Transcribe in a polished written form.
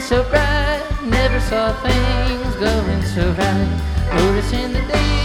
so bright, never saw things going so right. Noticing the day